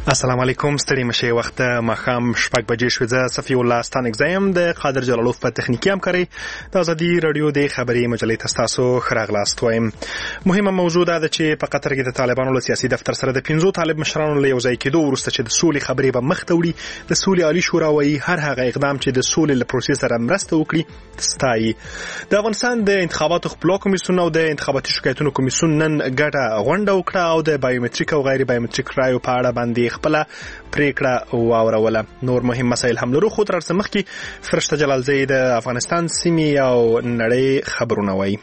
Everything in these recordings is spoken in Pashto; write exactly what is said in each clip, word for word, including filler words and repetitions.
السلام علیکم، ستړي مشه وخت ماښام شپږ بجې شوې. زه صفي الله ستانک زیم د قادر جلالوف په تخنیکي همکارۍ د ازادي رادیو د خبري مجلې ته ستاسو ښه راغلاست وایم. مهمه موضوع دا ده چې په قطر کې د طالبانو له سیاسي دفتر سره د پنځو طالب مشرانو له یوځای کېدو وروسته چې د سولې خبرې به مخ ته وړي، د سولې عالي شورا وایي هر هغه اقدام چې د سولې له پروسې سره مرسته وکړي ستایي. د افغانستان د انتخاباتو خپلواک کمیسیون او د انتخاباتي شکایتونو کمیسیون نن ګډه غونډه وکړه او د بایومټریک او غیر بایومټریک رایو په اړه باندې خپل پریکړه واوروله. نور مهم مسایل هم لرو، خو تر څه مخکې فرشته جلالزی د افغانستان سیمې او نړۍ خبرونه وایي.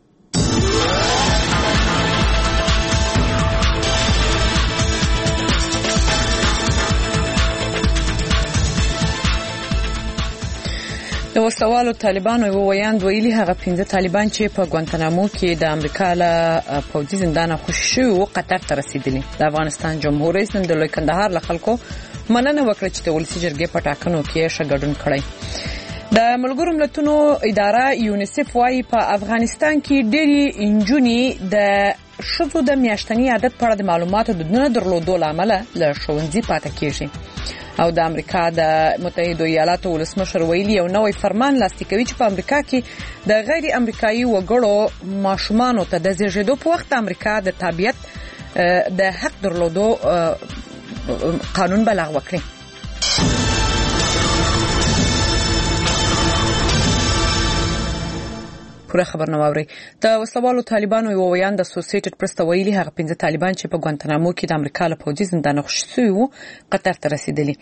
د وسوالو طالبانو یو ویاند ویلي هغه پنځه طالبان چې په ګوانتنامو کې د امریکا له پوځي زندان خوشي شوي وو قطر ته رسیدلي. د افغانستان جمهور رئیس نن د لوی کندهار له خلکو مننه وکړه چې د ولسي جرګې په ټاکنو کې ښه ګډون کړی. د ملګرو ملتونو اداره یونیسف وايي په افغانستان کې ډېری نجونې د ښځو د میاشتني عادت په اړه د معلوماتو د نه درلودو له امله له ښوونځي پاتې کېږي. او د امریکا د متحده ایالاتو ولسمشر ویلي یو نوې فرمان لاسلیک کوي چې په امریکا کې د غیر امریکایي وګړو ماشومانو ته د زیږیدو په وخت امریکا د تابعیت د حق درلودو قانون بلغ وکړي. پوره خبر نه واوري. د وسوالو طالبانو یو ویاند د اسوسییټډ پریس ته ویلي هغه پنځه طالبان چې په ګوانتنامو کې د امریکا له پوځي زندان خوشي شوي وو قطر ته رسیدلي.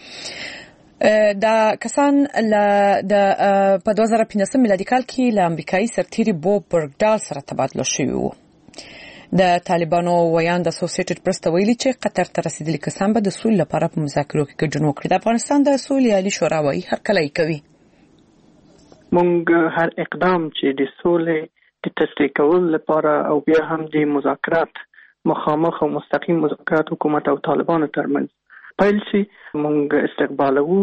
دا کسان د په دوه زره پنځه میلادي کال کې له امریکایي سرتیري بوب برګډال سره تبادله شوي وو. د طالبانو ویاند د اسوسییټډ پریس ته ویلي چې قطر ته رسیدلي کسان به د سولې لپاره په مذاکرو کې ګډون وکړي. د افغانستان د سولې عالي شورا وايي هر کله یې کوي. مونږ هر اقدام چې د سولې د تشریح کولو لپاره او بیا هم د مذاکرات مخامخ او مستقیم مذاکرات حکومت او طالبانو ترمنځ پیل شي مونږ استقبالوو.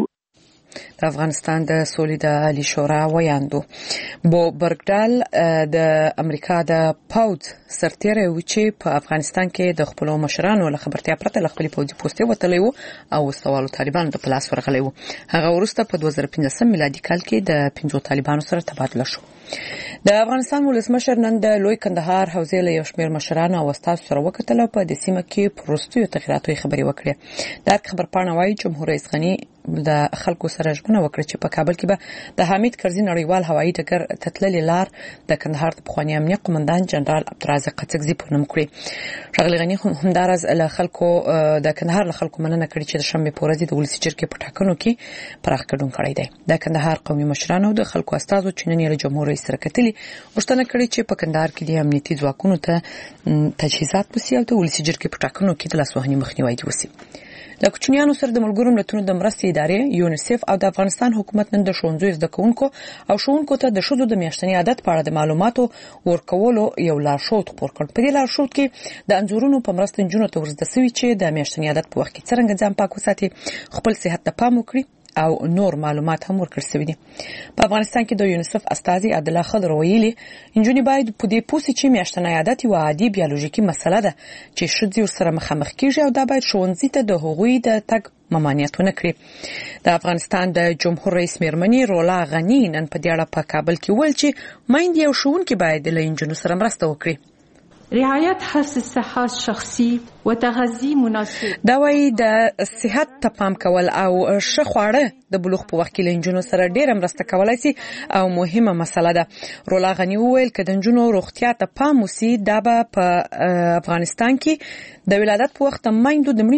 د افغانستان د سولې د عالي شورا ویاندو بو برګډال د امریکا د پوځ سرتیری و چې په افغانستان کې د خپل مشرانو له خبرتیا پرته له خپل پوځي پوستې وتلی وو او وسوالو طالبانو د پلاس ورغلی وو. هغه وروسته په دوه زره پنځه میلادي کال کې د پنځو طالبانو سره تبادله شو. د افغانستان ولسمشر نن د لوی کندهار حوزې له یو شمېر مشرانو او استادو سره وکتل او په د سیمه کې پروستیو تغیراتو خبرې وکړې. د خبر پاڼه وايي جمهور رئیس غنی د خلکو سره ژمنه وکړه چې په کابل کې به د حمید کرزي نړیوال هوایي ډګر تتللې لار د کندهار د پخوانی امنیت قومندان جنرال عبدالرزاق قڅکزي په نوم کړي. ښاغلي غنی همدارز له خلکو د کندهار له خلکو مننه کړې چې د شنبې په ورځ د ولسي جرګې په ټاکنو کې پراخ ګډون کړی دی. د کندهار قومي مشرانو د خلکو استازو چې نن یې جمهور رئیس سره کتلي غوښتنه کړې چې په کندهار کې د امنیتي ځواکونو ته تجهیزات وسي او د ولسي جرګې په ټاکنو کې د لاسوهنې مخنیوی وسي. د کوچنیانو سره د ملګرو ملتونو د مرستې ادارې یونیسف او د افغانستان حکومت نن د ښوونځیو زده کوونکو او ښوونکو ته د ښځو د میاشتني عادت په اړه د معلوماتو ورکولو یو لارښود خپور کړ. په دې لارښود کې د انځورونو په مرسته نجونو ته ورزده شوي چې د میاشتني عادت په وخت کې څرنګه ځان پاک وساتي، خپل صحت ته پام وکړي او نور معلومات هم ورکړل شوي دي. په افغانستان کې د یونیسف استازي عبدالله خضر ویلي نجونې باید په دې پوه شي چې میاشتنی عادت یوه عادي بیولوژیکي مسله ده چې ښځې ورسره مخامخ کېږي او دا باید ښوونځي ته د هغوی د تګ ممانعت ونه کړي. د افغانستان د جمهور رئیس میرمنې رولا غنی نن په دې اړه په کابل کې ویل چې میندې او ښوونکي باید له نجونو سره مرسته وکړي. رعایت حفظ الصحه شخصي و تغذیه مناسب. دا وايي د صحت ته پام کول او ښه خواړه د بلوغ په وخت کې لنجونو سره ډیره مرسته کولای شي او مهمه مسله ده. رولا غنی وویل چې د نجونو روغتیا ته پام وسی دا به په افغانستان کې د ولادت په وخت میندو د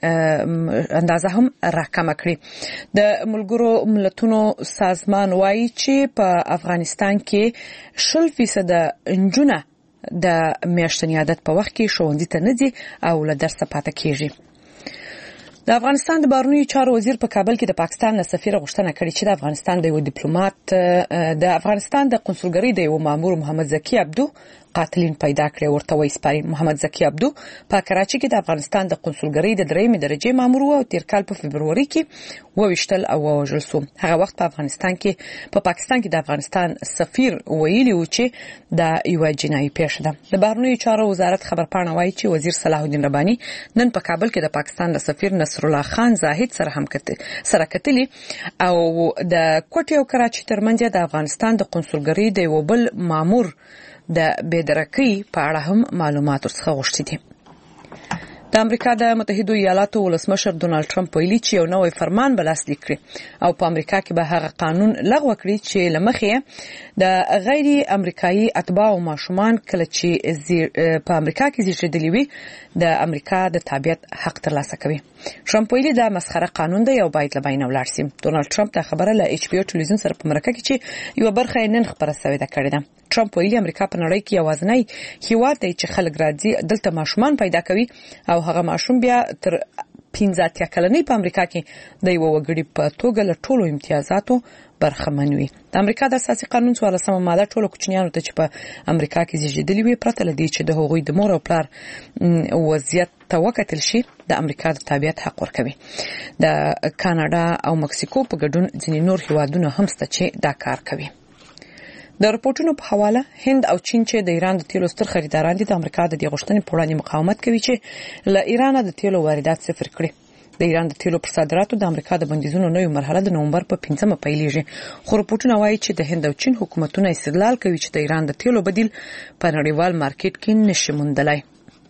مړینې اندازه هم راکمه کړي. د ملګرو ملتونو سازمان وايي چې په افغانستان کې شل فیصد نجونه د میاشتني عادت په وخت کې ښوونځي ته نه ځي او له درسه پاتې کېږي. د افغانستان د بهرنیو چارو وزیر په کابل کې د پاکستان له سفیر غوښتنه کړې چې د افغانستان د یو ډیپلوماټ د افغانستان د قونسلګرۍ د یو مامور محمد زکی عبدو قاتلین پیدا کړي ورته وایي سپاري. محمد زکی عبدو په کراچي کې د افغانستان د قونسلګرۍ د درېمې درجه مامور و او تیر کال په فبروري کې وویشتل او وژل شو. هغه وخت په افغانستان کې په پاکستان کې د افغانستان سفیر ویلي و چې دا یو جنایي پیښه ده. د بهرنیو چارو وزارت خبرپاڼه وایي چې وزیر صلاح الدین رباني نن په کابل کې د پاکستان د سفیر نصر الله خان زاهد سره هم سره کتلي او د کوټې او کراچي ترمنځ د افغانستان د قونسلګرۍ د یو بل مامور د بېدرکۍ په اړه هم معلومات ورڅخه غوښتي دي. د امریکا د متحده ایالاتو ولسمشر ډونالد ټرمپ ویلي چې یو نوی فرمان به لاسلیک کړي او په امریکا کې به هغه قانون لغوه کړي چې لمخې د غیر امریکایي اتباع او ماشومان کله چې په امریکا کې زیږیدلي وي د امریکا د تابعیت حق ترلاسه کوي. ټرمپ ویلي دا مسخره قانون دی او باید له بینه ولاړ شي. ډونالد ټرمپ دا خبره له ایچ پی او ټلویزیون سره په مرکه کې چې یو برخه نن خبره شوې ده کړې ده. ټرمپ ویلي امریکا په نړۍ کې یوازینی هیواد دی چې خلک راځي دلته ماشومان پیدا کوي او هغه ماشوم بیا تر پنځه اتیا کلنۍ په امریکا کې د یو وګړي په توګه له ټولو امتیازاتو برخمن وي. د امریکا د اساسي قانون څوارلسمه ماده ټولو کوچنیانو ته چې په امریکا کې زیږیدلي وي پرته له دې چې د هغوی د مور او پلار وضعیت ته وکتل شي د امریکا د تابعیت حق ورکوي. د کاناډا او مکسیکو په ګډون ځینې نور هیوادونه هم شته چې دا کار کوي. د رپورټونو په حواله هند او چین چې د ایران د تیلو ستر خریداران دي د امریکا د دې غوښتنې په وړاندې مقاومت کوي چې له ایران د تیلو واردات صفر کړي. د ایران د تیلو پر صادراتو د امریکا د بندیزونو نوې مرحله د نومبر په پنځمه پیلېږي. خو رپورټونه وایي چې د هند او چین حکومتونه استدلال کوي چې د ایران د تیلو بدیل په نړیوال مارکیټ کې نشي موندلای.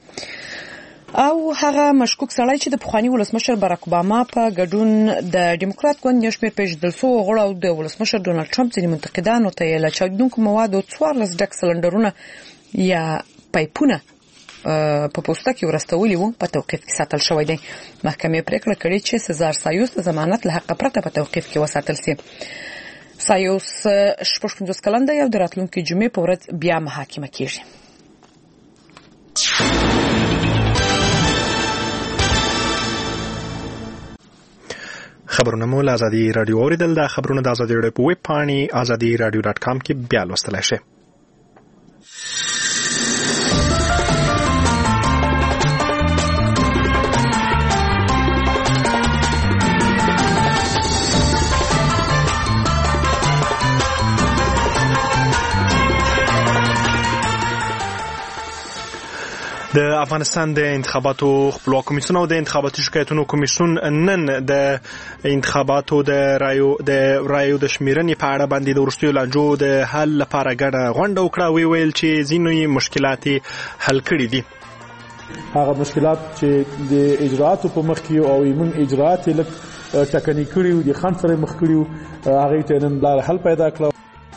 او هغه مشکوک سړی چې د پخوانی ولسمشر باراک اوباما په ګډون د ډیموکرات ګوند یو شمېر پیژندل شوي غړو او د ولسمشر ډونالد ټرمپ ځینې منتقدانو ته یې له چاودونکو موادو څوارلس ډک سلنډرونه یا پایپونه په پوسټه کې ورستولي وو په توقیف کې ساتل شوی دی. محکمې پریکړه کړې چې سزار سایوس د ضمانت له حق پرته په توقیف کې وساتل شي. سایوس شپږ پنځوس کلن دی او د راتلونکي جمعې په ورځ بیا محاکمه کیږي. خبرونه مو له ازادي رادیو اوریدل. دا خبرونه د ازادي رادیو په ویب پاڼې ازادي رادیو ډاټ کام کې بیا لوستلای شئ. د افغانستان د انتخاباتو خپلواک کمیسیون او د انتخاباتي شکایتونو کمیسیون نن د انتخاباتو د رایو د رایو د شمیرنې په اړه باندې د وروستیو لانجو د حل لپاره ګډه غونډه وکړه. وی ویل چې ځینې مشکلات حل کړي دي. هغه مشکلات چې د اجراءاتو په مخ کې او ایمن اجراءات لک ټکنی کړي او د خان سره مخ کړي هغه ته نن بل حل پیدا کړ.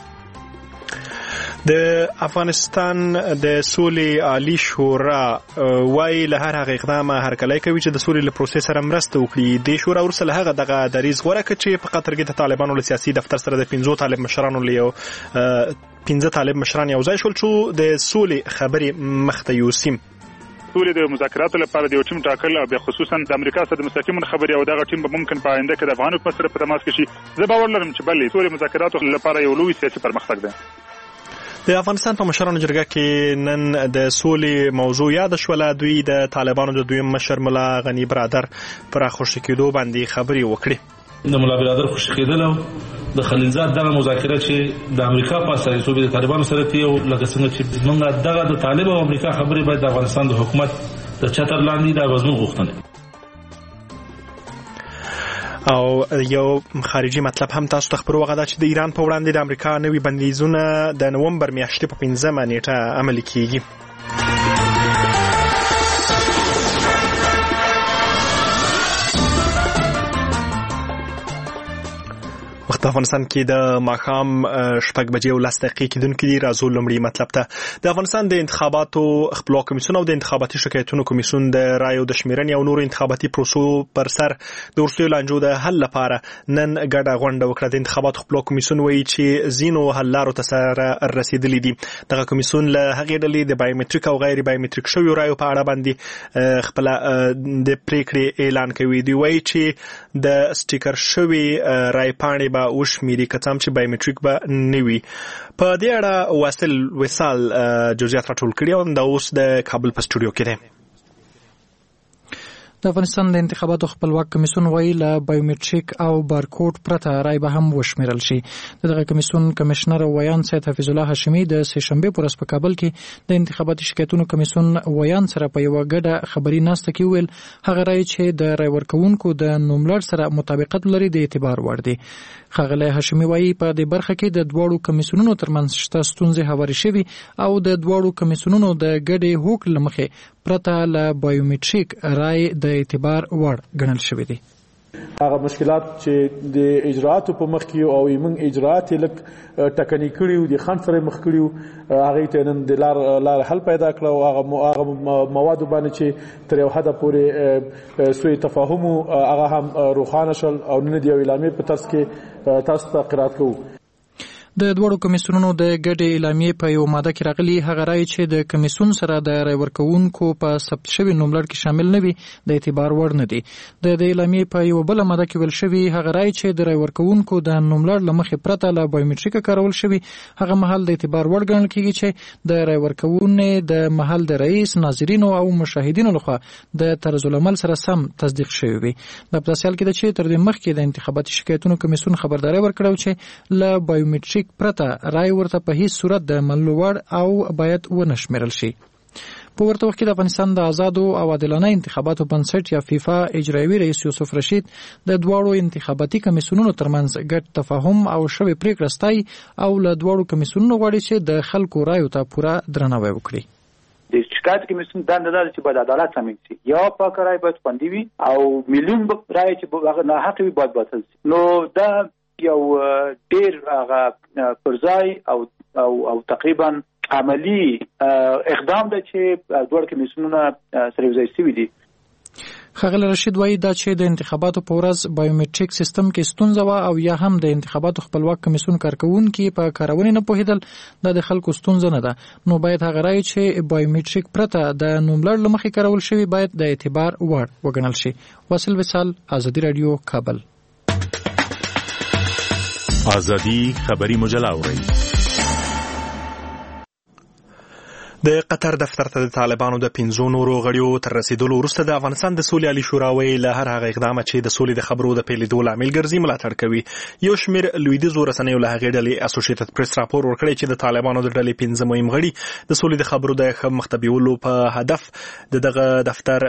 د افغانستان د سولې عالی شورا وايي له هر هغه اقدامه هرکلی کوي چې د سولې له پروسې سره مرسته وکړي. د شورا ورسره هغه دغه دریځ غوره کړ چې په قطر کې د طالبانو له سیاسي دفتر سره د پنځو طالب مشرانو له یو پنځه طالب مشران یو ځای شول چې د سولې خبرې مخته یوسي. سولې د مذاکراتو لپاره د یو ټیم ټاکل او خصوصا د امریکا سره د مستقیم خبرې او دغه ټیم به ممکن په آینده کې د افغان حکومت سره په تماس کې شي. زه باور لرم چې بلې سولې مذاکراتو لپاره یو لوی سیاسي پرمختګ ده. د افغانستان په مشرانو جرګه کې نن د سولې موضوع یاد شوله. دوی د طالبانو د دویم مشر ملا غنی برادر پر خوشی کېدو باندې خبرې وکړي. د ملا برادر خوشی کېدل او د خلیلزاد دغه مذاکره چې د امریکا په اساس صوبې د طالبانو سره تیو لکه څنګه چې موږ دغه د طالب او امریکا خبرې باید د افغانستان د حکومت د چتر لاندې د وزن غوښتنه او یو خارجي مطلب هم تاسو ته خبرو غواړم چې د ایران په وړاندې د امریکا نوي بندیزونه د نومبر میاشتې په پنځمه نیټه عملي کیږي. وخت افغانستان کې د ماښام شپږ بجې او لس دقیقې کېدونکې دي. راځو لومړی مطلب ته. د افغانستان د انتخاباتو خپلواک کمیسیون او د انتخاباتي شکایتونو کمیسیون د رایو د شمیرنې او نورو انتخاباتي پروسو پر سر د وروستیو لانجو د حل لپاره نن ګډه غونډه وکړه. د انتخاباتو خپلواک کمیسیون وایي چې ځینو حل لارو ته سره رسیدلي دي. دغه کمیسیون له هغې ډلې د بایومټریک او غیر بایومټریک شویو رایو په اړه باندې خپل د پریکړې اعلان کوي. دوی وایي چې د سټیکر شوی رای پاڼې به وشمیري کڅام چې بایومټریک به نوي. په دې اړه واصل وصال جزئیات راټول کړي او دا اوس د کابل په سټوډیو کې دی. د افغانستان د انتخاباتو خپلواک کمیسیون وایي له بایومټریک او بارکوډ پرته رای به هم وشمیرل شي. دغه کمیسیون کمشنر ویان سید حفیظ الله هاشمي د سه شنبه پر ورځ په کابل کې د انتخاباتي شکایتونو کمیسیون ویان سره په یو غډه خبري ناسته کې ویل هغه رای چې د رای ورکوونکو د نوملړ سره مطابقت لري د اعتبار وړ دی. ښاغلی هاشمي وایي په دې برخه کې د دواړو کمیسیونونو ترمنځ شته ستونزې هوارې شوي او د دواړو کمیسیونونو د ګډې هوکړې له مخې پرته له بایومټریک رای د اعتبار وړ ګڼل شوی دی. هغه مشکلات چې د اجراءاتو په مخ کې او ایمن اجراءات لک ټکنی کړیو د خان سره مخ کړیو هغه ته نن د لار لار حل پیدا کړو او هغه مواد باندې چې تر یو حد پورې سوء تفاهم هغه هم روخانه شل او نن د اعلامیې په ترڅ کې تاسو ته قرات کوو. د دوړو کمیسیونونو د ګډې اعلامیې په یو ماده کې راغلي هغه رای چې د کمیسیون سره د رای ورکوونکو په ثبت شوي نوملړ کې شامل نه وي د اعتبار وړ نه دي. د دې اعلامیې په یو بل ماده کې ویل شوی هغه رای چې د رای ورکوونکو د نوملړ له مخې پرته له بایومټریک کارول شوی هغه محل د اعتبار وړ ګڼل کیږي چې د رای ورکوونکو د محل د رئیس ناظرینو او مشاهدینو لخوا د طرز العمل سره سم تصدیق شوی وي. د پرسیال کې د چې تر دې مخکې د انتخاباتي شکایتونو کمیسیون خبرداري ورکړو چې له بایومټریک پرته رای ورته په هیڅ صورت د منلو وړ او باید ونه شمیرل شي. په ورته وخت کې د افغانستان د آزادو او عادلانه انتخاباتو بنسټ یا فیفا اجرایوي رئیس یوسف رشید د دواړو انتخاباتي کمیسیونونو ترمنځ ګډ تفاهم او شوی پریکړه ستایي او له دواړو کمیسیونونو غواړي چې د خلکو رایو ته پوره درناوی وکړي. د شکایت کمیسیون دنده ده چې باید عدالت تامین شي. یا پاک رای باید خوندي وي او میلیون رای چې هغه ناحق وي باید باطل شي. نو دا یو ډیر هغه پرځای او او او تقریبا عملی اقدام ده چې دوه کمیسیونونه سره یوځای شوي دي. ښاغلی رشید وایي دا چې د انتخاباتو په ورځ بایومټریک سیستم کې ستونزه وه او یا هم د انتخاباتو خپلواک کمیسیون کارکوونکي په کارونې نه پوهېدل دا د خلکو ستونزه نه ده. نو باید هغه رای چې بایومټریک پرته د نوملړ له مخې کارول شوي باید د اعتبار وړ وګڼل شي. واصل وصال، ازادي رادیو، کابل. ازادي خبري مجله اورئ. د قطر دفتر ته د طالبانو د پنځو نورو غړیو تر رسیدلو وروسته د افغانستان د سولې عالي شورا ویلي له هر هغه اقدامه چې د سولې د خبرو د پیلېدو لامل ګرځي ملاتړ کوي. یو شمېر لویدیځو رسنیو له هغې ډلې اسوسییټډ پریس راپور ورکړی چې د طالبانو د ډلې پنځه مهم غړي د سولې د خبرو د ښه مخ ته بیولو په هدف د دغه دفتر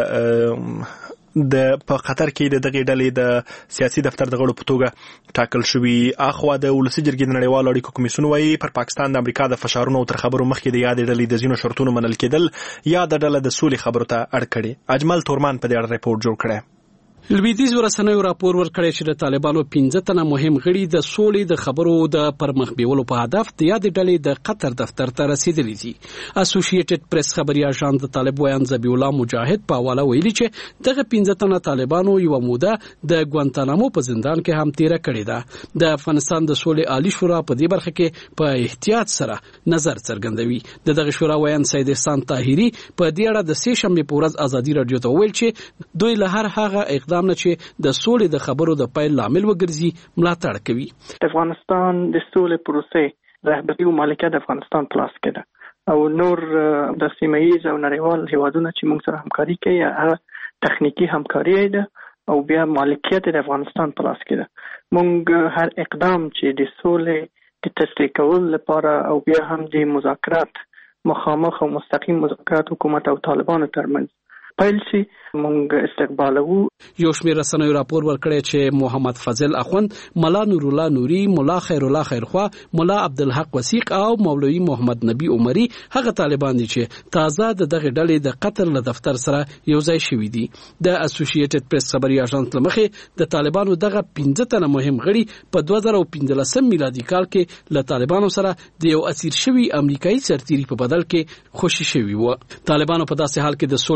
د د په قطر کې د دغه ډلې د سیاسي دفتر د غړو په توګه ټاکل شوی. اخوا د ولسي جرګې د نړیوالو اړیکو کمیسیون وایي پر پاکستان د امریکا د فشارونو تر خبرو مخکې د یادې ډلې د ځینو شرطونو منل کېدل یا د ډله د سولې خبرو ته اړ کړي. اجمل تورمان په دې اړه ریپورت جوړ کړی. لویدیځ ورسنیو راپور ورکړی چې د طالبانو پنځه تنه مهم غړي د سولې د خبرو د پرمخ بیولو په هدف د یادې ډلې د قطر دفتر ته رسیدلي دي. اسوسییټډ پریس خبري اژانس د طالب ویان ذبیح الله مجاهد په حواله ویلي چې دغه پنځه تنه طالبانو یو موده د ګوانتانامو په زندان کې هم تیره کړې ده. د افغانستان د سولې عالي شورا په دې برخه کې په احتیاط سره نظر څرګندوي. د دغه شورا ویان سید احسان طاهری په دې اړه د سه شنبه په ورځ ازادي رادیو ته ویل چې دوی له هر هغه اقدام نه چې د سولې د خبرو د پیل لامل وګرځي ملاتړ کوي. افغانستان د سولې پروسې رهبري او مالکیت د افغانستان په لاس کې ده او نور د سیمه ییز او نړیوال هیوادونو چې موږ سره همکاري کوي هغه تخنیکی همکاري ده او بیا مالکیت د افغانستان په لاس کې ده. موږ هر اقدام چې د سولې د تشریح کولو لپاره او بیا هم د مذاکرات مخامخ او مستقیم مذاکرات حکومت او طالبانو ترمنځ پیل شي مونږ استقبالو. یو شمېر رسنیو راپور ورکړی چې محمد فضل اخوند، مولا نور الله نوري، مولا خیر الله خیرخوا، مولا عبدالحق وثیق او مولوی محمد نبی عمری هغه طالبان دي چې تازه د دغه ډلې د قطر له دفتر سره یو ځای شوي دي. د اسوسییټډ پریس خبري اژانس له مخې د طالبانو دغه پنځه تنه مهم غړي په دوه زره پنځلسم میلادي کال کې له طالبانو سره د یو اسیر شوي امریکایي سرتیري په بدل کې خوشي شوي وو. طالبانو په داسې حال کې د سولې د خبرو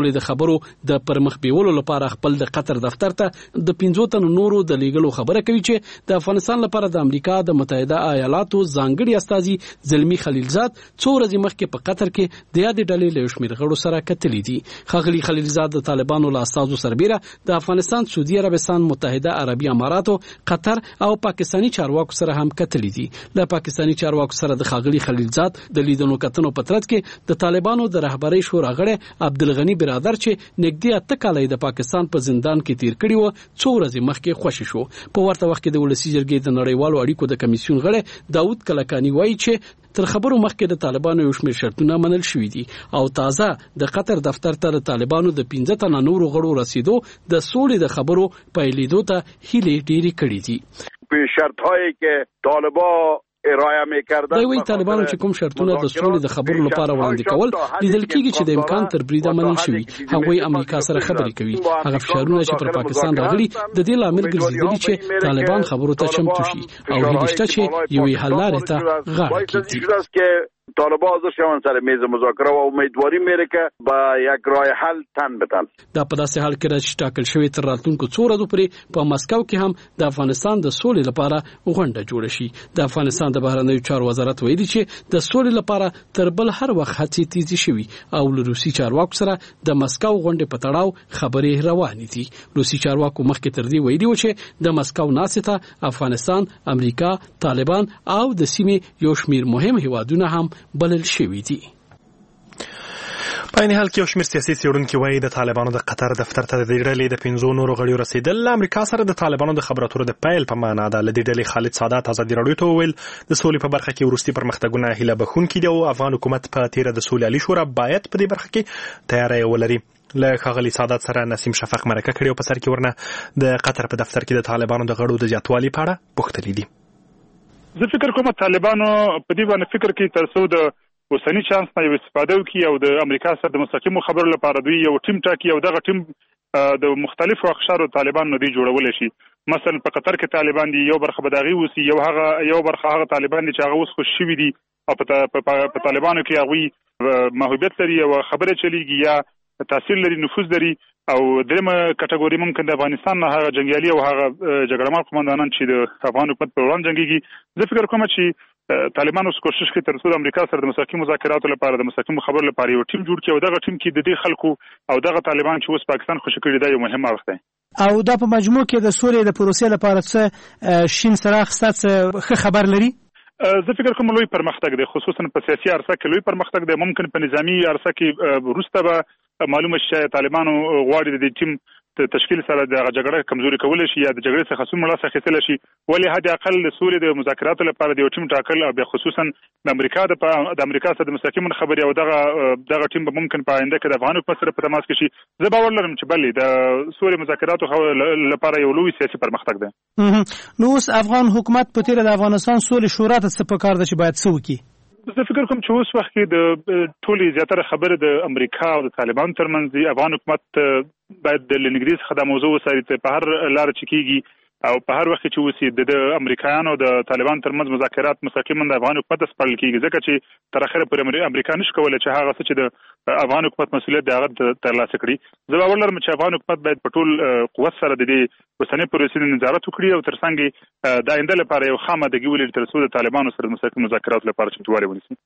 خبرو د پرمخ بیولو لپاره خپل د قطر دفتر ته د پنځو تنو نورو د لیږلو خبره کوي چې د افغانستان لپاره د امریکا د متحده ایالاتو ځانګړي استازي زلمی خلیلزاد څو ورځې مخکې په قطر کې د یادې ډلې له شمیر غړو سره کتلې دي. ښاغلي خلیلزاد د طالبانو له استازو سربیره د افغانستان، سعودي عربستان، متحده عربي اماراتو، قطر او پاکستاني چارواکو سره هم کتلې دي. له پاکستاني چارواکو سره د ښاغلي خلیلزاد د لیدنو کتنو په ترڅ کې د طالبانو د رهبرۍ شورا غړی عبدالغني برادر چې نږدې اته کاله د پاکستان په زندان کې تیر کړي وو څو ورځې مخکې خوشی شو. په ورته وخت کې د ولسی جرګې د نړیوالو اړیکو د کمیسیون غړی داود کلکانی وایي چې تر خبرو مخکې د طالبانو یو شمېر شرطونه منل شوي دي او تازه د قطر دفتر ته د طالبانو د پنځه تنه نورو غړو رسیدو د سولې د خبرو پیلېدو ته هیلې ډېرې کړې دي. په شرط‌هایی که طالبان ارائه می‌کردن دوی طالبانو چې کوم شرطونه د سولې د خبرو لپاره وړاندې کول لیدل کېږي چې د امکان تر بریده منل شوي. هغوی امریکا سره خبرې کوي. هغه فشارونه چې پر پاکستان راغلي د دې لامل ګرځېدلي چې طالبان خبرو ته چمتو شي او هیله شته چې یوې حل لارې ته غاړه کېږدي. طالبان ازش شون سر میز مذاکره و امیدواری میره که با یک راه حل تن بتن. دا په داسې حال کې چې ټاکل شوی تر راتلونکو څو ورځو پورې په مسکو کې هم د افغانستان د سولې لپاره غونډه جوړه شي. د افغانستان د بهرنیو چارو وزارت ویلي چې د سولې لپاره تر بل هر وخت هڅې تیزی شوي او له روسي چارواکو سره د مسکو غونډې په تړاو خبرې روانې دي. روسي چارواکو مخکې تر دې ویلي و چې د مسکو ناستې افغانستان، امریکا، طالبان او د سیمې یو شمېر مهم هیوادونه هم بلل شوی دي. په این حال کې یو شمېر سیاسي څېړونکي وایي د طالبانو د قطر دفتر ته د دې ډلې د پنځو نورو غړیو رسېدل له امریکا سره د طالبانو د خبرو اترو د پیل په معنا ده. له دې ډلې خالد سادات ازادي راډیو ته وویل د سولې په برخه کې وروستي پرمختګونه هیله بښونکي دي او افغان حکومت په تیره د سولې عالي شورا باید په دې برخه کې تیاری ولري. له ښاغلي سادات سره نسیم شفق مرکه کړې او په سر کې ورنه د قطر په دفتر کې د طالبانو د غړو د زیاتوالي په اړه پوښتلي دي. زه فکر کوم طالبانو په دې باندې فکر کوي تر څو د اوسنی چانس نه استفاده وکړي او د امریکا سره د مستقیمو خبرو لپاره دوی یو ټیم ټاکي او دغه ټیم د مختلفو اقشارو طالبان نه دی جوړول شي. مثلا په قطر کې طالبان دي، یو برخه بداغي وسی، یو هغه یو برخه هغه طالبان دي چې هغه اوس خوش شوي دي او په طالبانو کې هغه محبوبیت لري او خبره چلیږي یا تاثیر لري، نفوذ لري. او درېمه کټګوري ممکن د افغانستان نه هغه جنگیالي او هغه جګړهمار قومندانان چې د افغان حکومت په وړاندې جنگيږي. زه فکر کوم چې طالبان اوس کوشش کوي تر څو د امریکا سره د مستقیم مذاکراتو لپاره د مستقیم خبرو لپاره یو ټیم جوړ کړي او دغه ټیم کې د دې خلکو او دغه طالبان چې اوس پاکستان خوشی کړي دا یو مهم اړخ دی. او دا په مجموع کې د سولې د پروسې لپاره څه شین څراغ ستاسو خبر لري؟ زه فکر کوم لوی پرمختګ دی، خصوصا په سیاسي عرصه کې لوی پرمختګ دی. ممکن په نظامی عرصه کې وروسته به معلومه شي طالبانو غواړي د دې ټیم تشکیل سره د جګړې کمزوري کول شي یا د جګړې څخه څومره لاس اخیستل شي. ولې حد اقل د سولې د مذاکراتو لپاره د یو ټیم ټاکل او خصوصا د امریکا د د امریکا سره د مستقیم خبري او دغه دغه ټیم به ممکن په آینده کې د افغان حکومت سره په تماس کې شي. زه باور لرم چې بلې د سولې مذاکراتو لپاره یو لوی سیاسي پرمختګ دی. نو اوس افغان حکومت په تیر د افغانستان سولې شورا ته څه پکار ده چې باید څه وکړي؟ زه فکر کوم چې اوس وخت کې د ټولې زیاتره خبره د امریکا او د طالبان ترمنځ دی. افغان حکومت باید د لنګریز خدای موضوع وساري په هر لار چې کیږي او په هر وخت چې وسی د امریکایانو د طالبان ترمنځ مذاکرات مستقیما د افغان حکومت سپارل کیږي ځکه چې تر اخره پورې امریکا نشي کولای چې هغه څه چې د افغان حکومت مسؤلیت دی هغه ترلاسه کړي. زه باور لرم چې افغان حکومت باید په ټول قوت سره د دې اوسنۍ پروسې نظارت وکړي او ترڅنګ د آینده لپاره یو خامدګي ولري تر څو د طالبانو سره مستقیم مذاکرات لپاره چمتووالی ونیسي.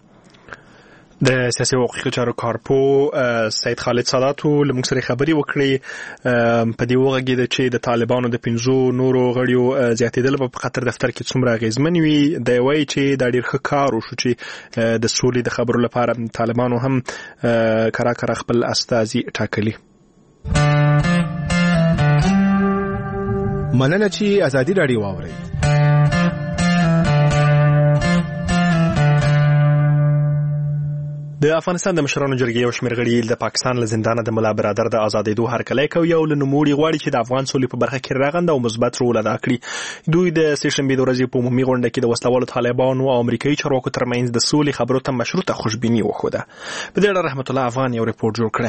د سیاسي او حقوقي چارو کارپو سید خالد سادات له موږ سره خبري وکړي. په دې وغږیده چې د طالبانو د پنځو نورو غړیو زیاتېدل په قطر دفتر کې څومره اغیزمن وي. د وایي چې دا ډېر ښه کار وشو چې د سولې د خبرو لپاره طالبانو هم کرا کرا خپل استازي ټاکلي. مننه چې ازادي راډیو واورئ. د افغانستان د مشرانو جرګې یو شمېر غړي د پاکستان له زندانه د ملا برادر د آزادېدو هرکلی کوي او له نوموړي غواړي چې د افغان سولې په برخه کې رغنده او مثبت رول ادا کړي. دوی د سې شنبې د ورځې په عمومي غونډه کې د وسلوالو طالبانو او امریکایي چارواکو ترمنځ د سولې خبرو ته مشروطه خوشبیني وښوده. په دې اړه رحمت الله افغان یو ریپورت جوړ کړی.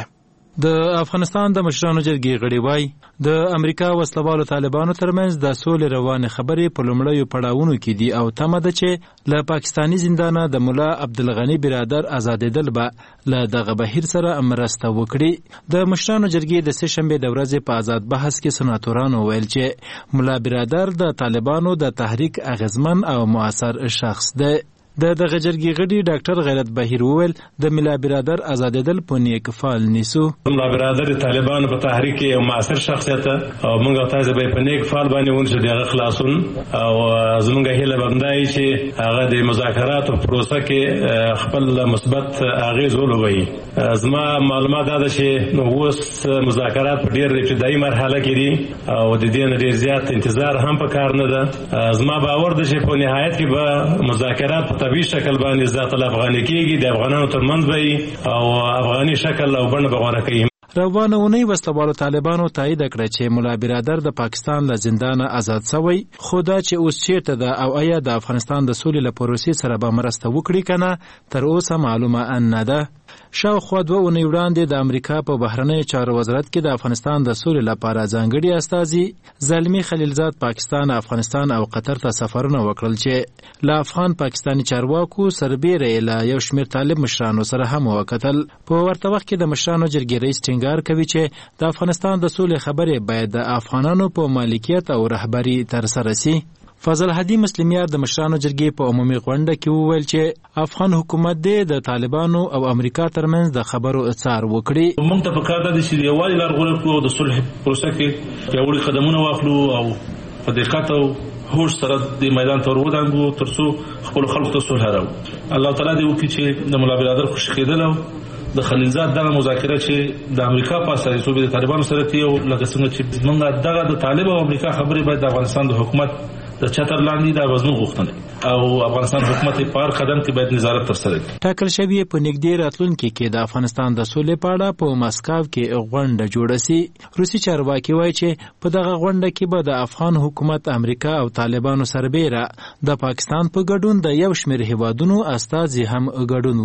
د افغانستان د مشرانو جرګې غړي وایي د امریکا وسلوالو طالبانو ترمنځ د سولې روانې خبرې په لومړیو پړاوونو کې دي او تمه ده چې له پاکستاني زندانه د مولا عبدالغني برادر آزادېدل به له دغه بهیر سره مرسته وکړي. د مشرانو جرګې د سه شنبې د ورځې په آزاد بحث کې سناتورانو ویل چې مولا برادر د طالبانو د تحریک اغیزمن او مؤثر شخص دی. د دغه جرګې غړي ډاکټر غیرت بهیر وویل د ملا برادر آزادېدل په نیک فعال نیسو. ملا برادر د طالبانو په تحریک کې یو مؤثر شخصیت او موږ تاسو به په نیک فعال باندې ونشو دغه خلاصون او زموږ هیله بندای چې هغه د مذاکرات او پروسه کې خپل مثبت اغیز ولوي. زما معلومات دا ده چې نو اوس مذاکرات په ډېر ابتدایي مرحله کې دي او د دې نه ډېر زیات انتظار هم په کار نه ده. زما باور ده چې په نهایت کې به مذاکرات طبي شکل باندې ذات الافغاني کېږي د افغانانو ترمنځ به او افغاني شکل او بڼه به غوره کوي. روانه اونۍ وسلوالو طالبانو تایید کړه چې مولا برادر د پاکستان له زندانه آزاد شوی، خو دا چې اوس چیرته ده او آیا د افغانستان د سولې له پروسې سره به مرسته وکړي کنه تر اوسه معلومه نه ده. شاوخوا دوه اونۍ وړاندې د امریکا په بهرنیو چارو وزارت کې د افغانستان د سولې لپاره ځانګړي استازي زلمی خلیلزاد پاکستان، افغانستان او قطر ته سفرونه وکړل چې له افغان پاکستاني چارواکو سربیره له یو شمېر طالب مشرانو سره هم وکتل. په ورته وخت کې د مشرانو جرګې رئیس ټینګار کوي چې د افغانستان د سولې خبرې باید د افغانانو په مالکیت او رهبري ترسره شي. فضل هدی مسلمیار د مشرانو جرګې په عمومي غونډه کې وویل چې افغان حکومت د طالبانو او امریکا ترمنځ د خبرو اڅار وکړي. موږ ته پکار ده چې یوازې لار غوړه کړو د صلح پروسه کې یوړي قدمونه واخلو او په دقت او هوش سره د میدان ته ورودانګو ترڅو خپل خلکو ته صلح راوړو. الله تعالی دې وکړي چې د مولا برادر خوشی کېدل او د خلیلزاد دغه مذاکره چې د امریکا په اساس صوبې د طالبانو سره تیو لکه څنګه چې موږ دغه د طالب او امریکا خبرې باید د افغانستان د حکومت د چتر لاندې د وزن غوښتنه او افغانستان حکومت په هر قدم کې باید نظارت ترسره کړي. ټاکل شوی په نږدې راتلونکي کې د افغانستان د سولې په اړه په مسکو کې غونډه جوړه شي. روسي چارواکي وایي چې په دغه غونډه کې به د افغان حکومت، امریکا او طالبانو سربیره د پاکستان په ګډون د یو شمېر هیوادونو استازي هم ګډون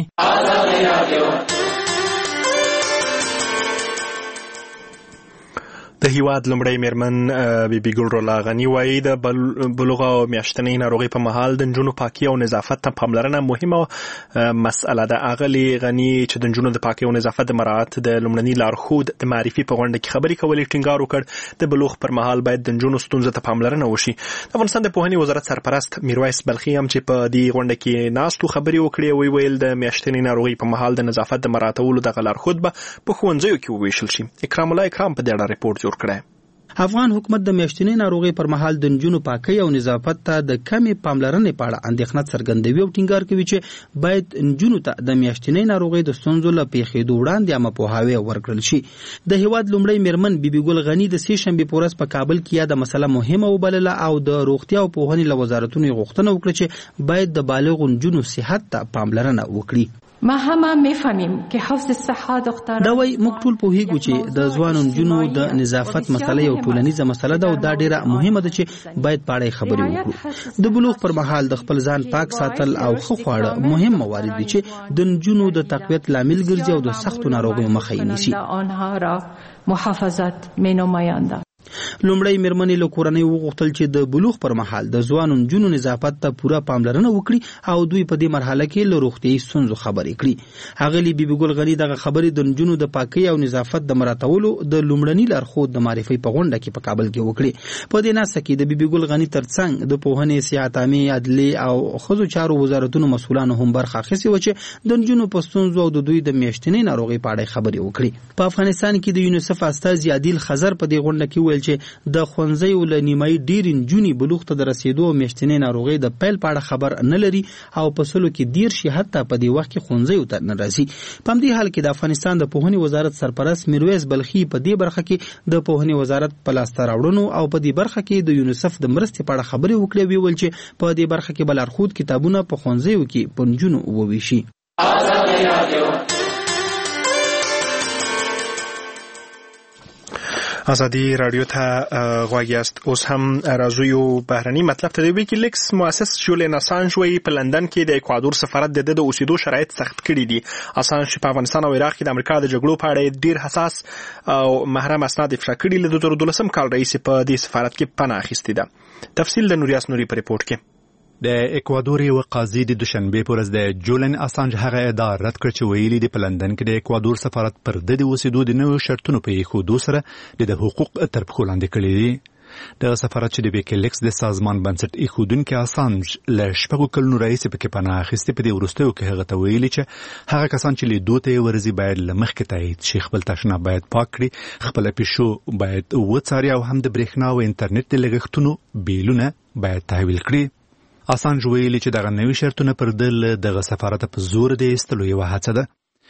وکړي. د هیواد لومړی میرمن بیبي ګل رولا غنی وایي د بلوغ او میاشتنۍ ناروغۍ په مهال د نجونو پاکي او نظافت ته پاملرنه مهمه مسأله ده. اغلي غنی چې د نجونو د پاکي او نظافت د مراعات د لومړني لارښود د معرفي په غونډه کې خبرې کولې ټینګار وکړ. د بلوغ پر مهال باید د نجونو ستونزو ته پاملرنه وشي. د افغانستان د پوهنې وزارت سرپرست میرویس بلخي هم چې په دې غونډه کې ناستو خبرې وکړې وی ویل د میاشتنۍ ناروغۍ په مهال د نظافت د مراعاتولو دغه لارښود به په ښوونځیو کې وویشل شي. اکرام الله اکرام په دې اړه ریپورت جوړ کړی. افغان حکومت د میاشتنۍ ناروغۍ پر مهال د نجونو پاکۍ او نظافت ته د کمې پاملرنې په اړه اندېښنه څرګندوي او ټینګار کوي چې باید نجونو ته د میاشتنۍ ناروغۍ د ستونزو له پیښېدو وړاندې عامه پوهاوی ورکړل شي. د هیواد لومړی میرمن بیبي ګل غنی د سې شنبې په ورځ په کابل کې یاده مسله مهمه وبلله او د روغتیا او پوهنې له وزارتونو غوښتنه وکړه چې باید د بالغو نجونو صحت ته پاملرنه وکړي. ما همه میفهمیم که حفظ صحه دختران دا وای موږ ټول پوهیږو چې د ځوانو نجونو د نظافت مسله یو ټولنیزه مسله ده او دا ډیره مهمه ده چې باید په اړه خبرې وکړو. د بلوغ پر مهال د خپل ځان پاک ساتل او ښه خواړه مهم موارد دي چې د نجونو د تقویت لامل ګرځي او د سختو ناروغیو مخه یې نیسي. آنها را محافظت مینمایند. لومړی میرمنې له کورنۍ وغوښتل چې د بلوغ پر مهال د ځوانو نجونو نظافت ته پوره پاملرنه وکړي او دوی په دې مرحله کې له روغتیايي ستونزو خبرې کړي. اغلي بیبي ګل غنی دغه خبرې د نجونو د پاکۍ او نظافت د مراعاتولو د لومړني لارښود د معرفي په غونډه کې په کابل کې وکړي. په دې ناسه کې د بیبي ګل غنی ترڅنګ د پوهنې، صحت عامه، عدلیې او ښځو چارو وزارتونو مسؤلانو هم برخه اخیستې و چې د نجونو په ستونزو او د دوی د میاشتنۍ ناروغۍ په اړه خبرې وکړي. په افغانستان کې د یونیسف استازي عادل خزر په دې غونډه کې ویل چې د ښوونځیو له نیمایي ډېرې نجونې بلوغ ته د رسېدو او میاشتنۍ ناروغۍ د پیل په اړه خبر نه لري او په سلو کې دېرش یې حتی په دې وخت کې ښوونځیو ته نه راځي. په همدې حال کې د افغانستان د پوهنې وزارت سرپرست میرویس بلخي په دې برخه کې د پوهنې وزارت په لاسته راوړنو او په دې برخه کې د یونیسف د مرستې په اړه خبرې وکړې. ویل چې په دې برخه کې به لارښود کتابونه په ښوونځیو کې په نجونو وویشي. ازادي رادیو ته غواړی است اوس هم راځو یو بهرني مطلب ته. د ویکیلیکس مؤسس جولین اسانج وی په لندن کې د اکوادور سفارت د د اوسېدو شرایط سخت کړي دي. اسانج په افغانستان او عراق کې د امریکا د جګړو په اړه ډیر حساس او محرم اسناد افشا کړي. له دوه زره دولسم کال رئیس په دې سفارت کې پناه اخیستې ده. تفصیل د نوریاس نوري په ریپورت کې. د اکوادور یو قاضي د دوشنبه پر ورځ د جولین اسانج هغه ادعا رد کړ چې ویلي دی په لندن کې د اکوادور سفارت پر د اوسېدو د نوو شرطونو په ایښودو سره د حقوق تر پښو لاندې کړي دي. د سفارت چې د ویکیلیکس د سازمان بنسټ ایښودونکي اسانج له شپږو کلونو راهیسې پکې پناه اخیستې، په دې وروستیو کې هغه ته ویلي چې هغه کسان چې لیدو ته یې ورځي باید له مخکې تایید شي، خپل تشناب باید پاک کړي، خپله پیشو باید وڅاري او هم د برېښنا او انټرنیټ د لګښتونو بیلونه باید تحویل کړي. اسانج ویلي چې دغه نوي شرطونه پر دل دغه سفارت په زور د ایستلو یوه هڅه ده.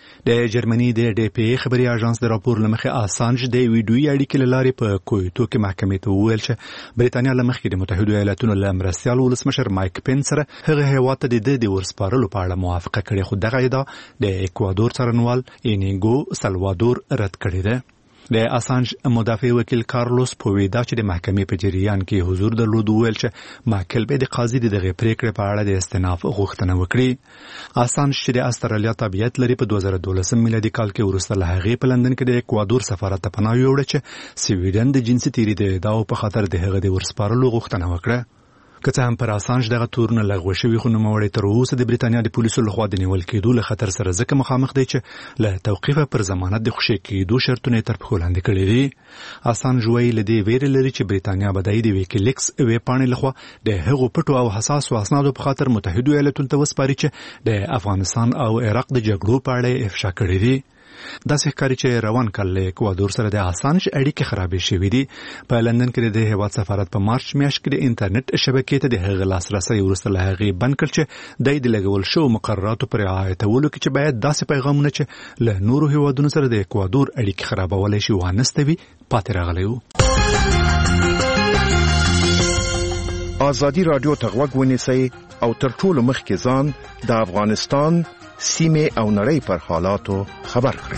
د جرمني د ډي پی ای خبري اژانس د راپور لمخې اسانج د ویډیوي اړیکې له لارې په کویټو کې محکمې ته وویل چې بریتانیا له مخکې د متحده ایالاتونو له مرستیال ولسمشر مایک پنس سره هغه هیواد ته د د ورسپارلو په اړه موافقه کړې، خو دغه ادعا د اکوادور څارنوال اینیګو سلوادور رد کړې ده. د اسانج مدافع وکیل کارلوس پویدا چې د محکمې په جریان کې حضور درلود ویل چې ماکل به د قاضي دغه پریکړې په اړه د استئناف غوښتنه وکړي. اسانج چې د استرالیا تابعیت لري په دوه زره دولسم میلادي کال کې وروسته له هغې په لندن کې د اکوادور سفارت ته پناه یووړه چې سویډن د جنسي تیري د ادعاو په خاطر د هغه د ورسپارلو غوښتنه وکړه. که څه هم پر اسانج دغه تورونه لغوه شوي، خو نوموړی تر اوسه د بریتانیا د پولیسو لخوا د نیول کېدو له خطر سره ځکه مخامخ دی چې له توقیفه پر ضمانت د خوشي کېدو شرطونه تر پښو لاندې کړي دي. اسانج وایي له دې ویرې لري چې بریتانیا به د ویکیلیکس ویبپاڼې لخوا د هغو پټو او حساسو اسنادو په خاطر متحده ایالاتونو ته وسپاري چې د افغانستان او عراق د جګړو په اړه افشا کړي دي. داسې ښکاري چې روان کال له اکوادور سره د اسانج اړیکې خرابې شوې دي. په لندن کې د هیواد سفارت په مارچ میاشت کې د انټرنیټ شبکې ته د هغه لاسرسی وروسته له هغې بند کړ چې د د لګول شو مقرراتو پر رعایتولو کې چې باید داسې پیغامونه چې له نورو هیوادونو سره د اکوادور اړیکې خرابولی شي وانستوي پاتې راغلی وو. ازادي رادیو ته غوږ ونیسئ او تر ټولو مخکې ځان د افغانستان سیمه او نړۍ پر حالاتو خبر کړئ.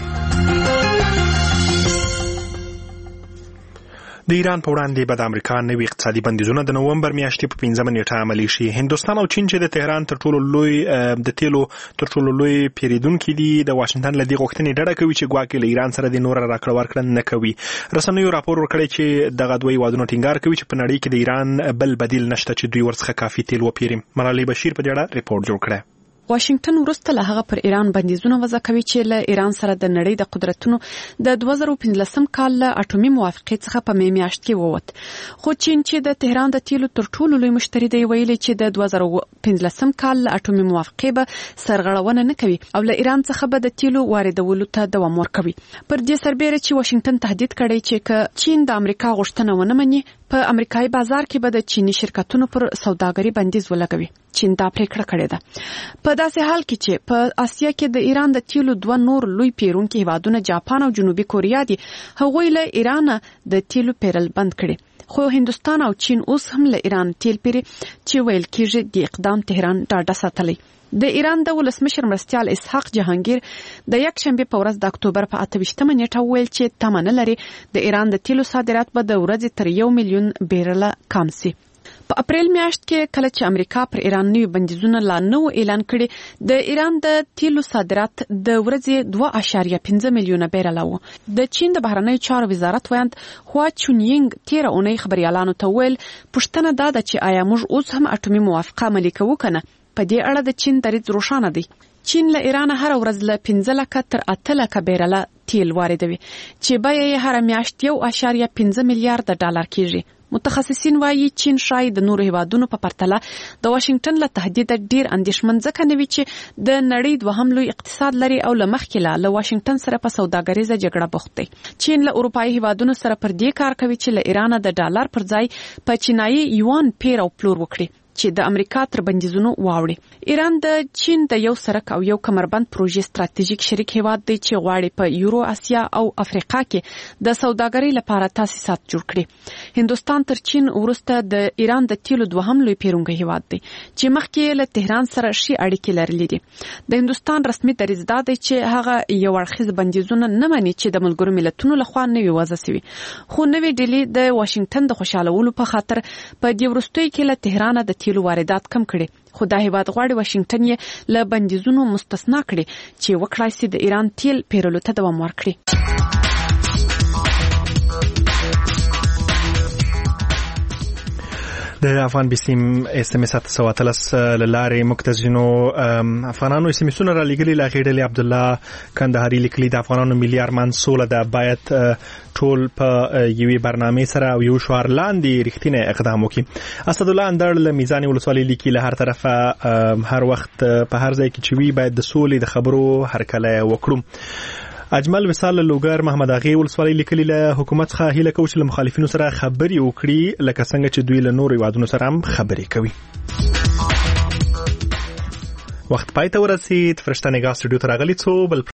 د ایران په وړاندې به د امریکا نوي اقتصادي بندیزونه د نومبر میاشتې په پنځمه نیټه عملي شي. هندوستان او چین چې د تهران تر ټولو لوی د تیلو تر ټولو لوی پیریدونکي دي، د واشنگټن له دې غوښتنې ډډه کوي چې ګواکې له ایران سره د نور راکړه ورکړه نه کوي. رسنیو راپور ورکړی چې دغه دوی وادونه ټینګار کوي چې په نړۍ کې د ایران بل بدیل نشته چې دوی ورڅخه کافي تیل وپیري. ملالۍ بشیر په دې اړه ریپورت جوړ کړی. واشنگټن وروسته له هغه پر ایران بندیزونه وضع کوي چې له ایران سره د نړۍ د قدرتونو د دوه زره پنځلسم کال له اټومي موافقې څخه په می میاشت کې ووت. خو چین چې د تهران د تیلو تر ټولو لوی مشتری دی ویلي چې د دوه زره پنځلسم کال له اټومي موافقې به سرغړونه نه کوي او له ایران څخه به د تیلو واردولو ته دوام ورکوي. پر دې سربېره چې واشنگټن تهدید کړی چې که چین د امریکا غوښتنه ونه مني په امریکایي بازار کې به د چینی شرکتونو پر سوداګري بندیز ولګوي. چین دا پریکړه کړې ده. په داسې حال کې چې په اسیا کې د ایران د تیلو دوه نور لوی پیرونکي هیوادونه جاپان او جنوبي کوریا دي، هغوی له ایران د تیلو پیرل بند کړي. خو هندوستان او چین اوس هم له ایران تیل پیري چې ویل کېږي د اقدام تهران ډاډه ساتلی. د ایران د ولسمشر مرستیال اسحاق جهانگیر د یک شنبه په ورځ د اکتوبر په اته ویشتمه نیټه ویل چې تمه نه لري د ایران د تیلو صادرات به د ورځې تر یو میلیون بیرله کم سي. په اپریل میاشت کې کله چې امریکا پر ایران نوي بندیزونه لا نو اعلان کړي، د ایران د تیلو صادرات د ورځې دوه اعشاریه پنځه میلیونه بیرله وو. د چین د بهرنیو چارو وزارت ویاند هوا چونینګ تیر اونۍ خبريالانو ته ویل پوښتنه دا ده چې آیا موږ اوس هم اټومي موافقه عملي کوو کنه. په دې اړه د چین دریځ روښانه دی. چین له ایران هر ورځ له پنځه لکه تر اته لکه بیرله تیل واردوي چې بیه یې هر میاشت یو اعشاریه پنځه میلیارډ ډالر کیږي. متخصصین وایي چین شاید د نورو هیوادونو په پرتله د واشنگټن له تهدید ډیر اندېښمن ځکه نه وي چې د نړۍ دوهم لوی اقتصاد لري او له مخکې له واشنگټن سره په سوداګریزه جګړه بوخت دی. چین له اروپایي هیوادونو سره پر دې کار کوي چې له ایران د ډالر پر ځای په چینایي یوان پیر او پلور وکړي چې د امریکا تر بندیزونو واوړي. ایران د چین د یو سرک او یو کمربند پروژې ستراتیژیک شریک هیواد دی چې غواړي په یورو اسیا او افریقا کې د سوداګرۍ لپاره تاسیسات جوړ کړي. هندوستان تر چین وروسته د ایران د تیلو دوهم لوی پیرونکی هیواد دی چې مخکې له تهران سره شي اړیکې لرلې دي. د هندوستان رسمي دریځ دا دی چې هغه یو اړخیز بندیزونه نه مني چې د ملګرو ملتونو لخوا نوي وضع شوي، خو نوې ډیلي د واشنگټن د خوشالولو په خاطر په دې وروستیو کې له تهران د تیلو واردات کم کړي، خو دا هیواد غواړي واشنگټن یې له بندیزونو مستثنا کړي چې وکړای شي د ایران تیل پیرلو ته دوام ورکړي. د افغان بسیم اس ام اس سو اتلس لارې مکتزینو افغانانو اس ام اسونه را لګلي لا غیډلې عبد الله کندهاري لیکلي د افغانانو ملي ارمان سوله د باید ټول په یوې برنامه سره او یو شعار لاندې رښتینی اقدام وکړي. اسد الله اندړ له میزان ولسوالۍ لیکي له هر طرفه هر وخت په هر ځای کې چې وی باید د سولې د خبرو هرکله وکړو. اجمل وصال لوګر محمد اغي ولسوالۍ لیکلي له حکومت څخه هیله کوي چې له مخالفینو سره خبري وکړي لکه څنګه چې دوی له نورو وادونو سره هم خبري کوي. وخت پای ته ورسید. فرشته نگاه سټوډیو ته راغلی څو بل